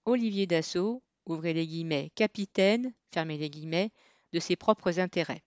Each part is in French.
Olivier Dassault, ouvrez les guillemets, capitaine, fermez les guillemets, de ses propres intérêts.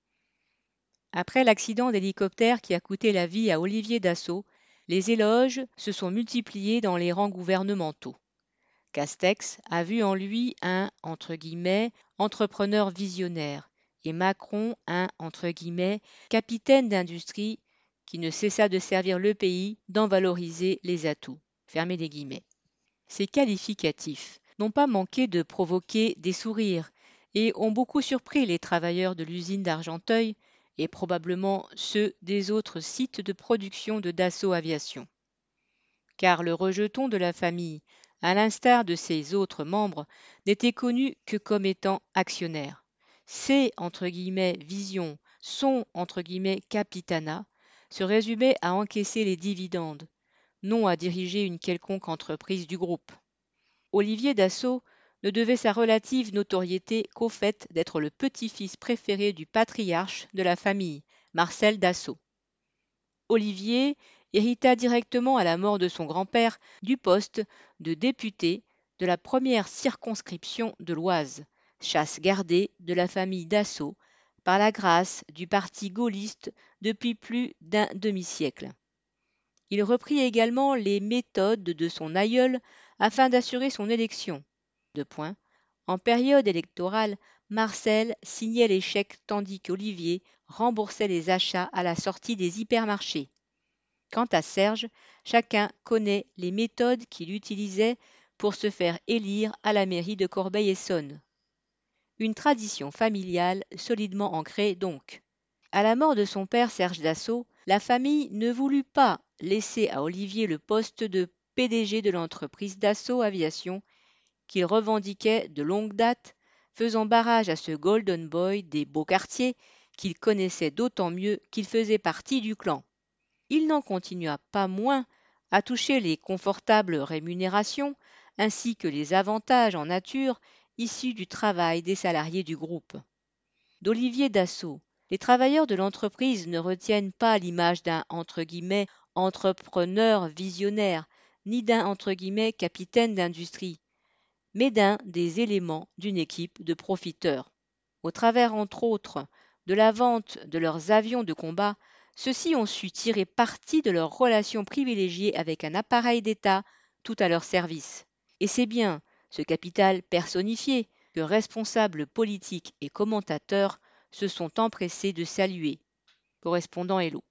Après l'accident d'hélicoptère qui a coûté la vie à Olivier Dassault, les éloges se sont multipliés dans les rangs gouvernementaux. Castex a vu en lui un entre guillemets, entrepreneur visionnaire et Macron un entre guillemets, capitaine d'industrie qui ne cessa de servir le pays, d'en valoriser les atouts. Fermez les guillemets. Ces qualificatifs n'ont pas manqué de provoquer des sourires et ont beaucoup surpris les travailleurs de l'usine d'Argenteuil et probablement ceux des autres sites de production de Dassault Aviation. Car le rejeton de la famille, à l'instar de ses autres membres, n'était connu que comme étant actionnaire. Ses entre guillemets visions, son entre guillemets capitanat, se résumait à encaisser les dividendes, non à diriger une quelconque entreprise du groupe. Olivier Dassault ne devait sa relative notoriété qu'au fait d'être le petit-fils préféré du patriarche de la famille, Marcel Dassault. Olivier hérita directement à la mort de son grand-père du poste de député de la première circonscription de l'Oise, chasse gardée de la famille Dassault par la grâce du parti gaulliste depuis plus d'un demi-siècle. Il reprit également les méthodes de son aïeul afin d'assurer son élection. En période électorale, Marcel signait les chèques tandis qu'Olivier remboursait les achats à la sortie des hypermarchés. Quant à Serge, chacun connaît les méthodes qu'il utilisait pour se faire élire à la mairie de Corbeil-Essonnes. Une tradition familiale solidement ancrée donc. À la mort de son père Serge Dassault, la famille ne voulut pas laisser à Olivier le poste de PDG de l'entreprise Dassault Aviation qu'il revendiquait de longue date, faisant barrage à ce golden boy des beaux quartiers qu'il connaissait d'autant mieux qu'il faisait partie du clan. Il n'en continua pas moins à toucher les confortables rémunérations ainsi que les avantages en nature issus du travail des salariés du groupe. D'Olivier Dassault, les travailleurs de l'entreprise ne retiennent pas l'image d'un entre guillemets entrepreneur visionnaire, ni d'un entre guillemets capitaine d'industrie, mais d'un des éléments d'une équipe de profiteurs. Au travers, entre autres, de la vente de leurs avions de combat, ceux-ci ont su tirer parti de leurs relations privilégiées avec un appareil d'État tout à leur service. Et c'est bien ce capital personnifié que responsables politiques et commentateurs se sont empressés de saluer. Correspondant Hello.